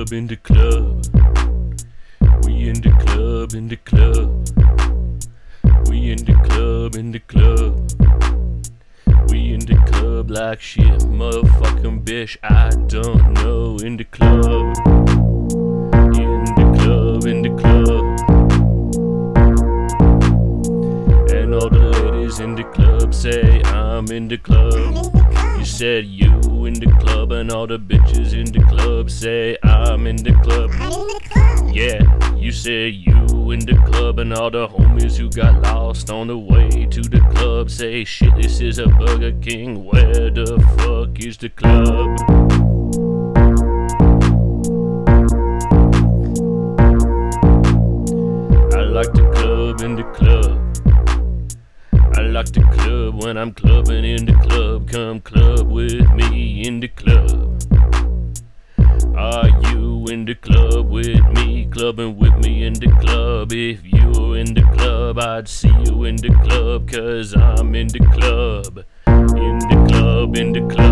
club, in the club. We in the club, in the club. We in the club, in the club. We in the club like shit, motherfucking bitch, I don't know. In the club. In the club, in the club. And all the ladies in the club say I'm in the club. You said you in the club, and all the bitches in the club say I'm in the club. Yeah, you said you in the club, and all the homies who got lost on the way to the club say shit, this is a Burger King, where the fuck is the club? I like the club, in the club. I like the club when I'm clubbing in the club. Come club with me in the club. Are you in the club with me? Clubbing with me in the club. If you were in the club, I'd see you in the club, 'cause I'm in the club. In the club, in the club.